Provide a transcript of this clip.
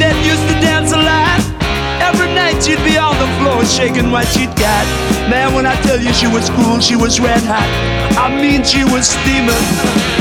that used to dance a lot. Every night she'd be on the floor shaking what she'd got. Man, when I tell you she was cool, she was red hot. I mean, she was steaming.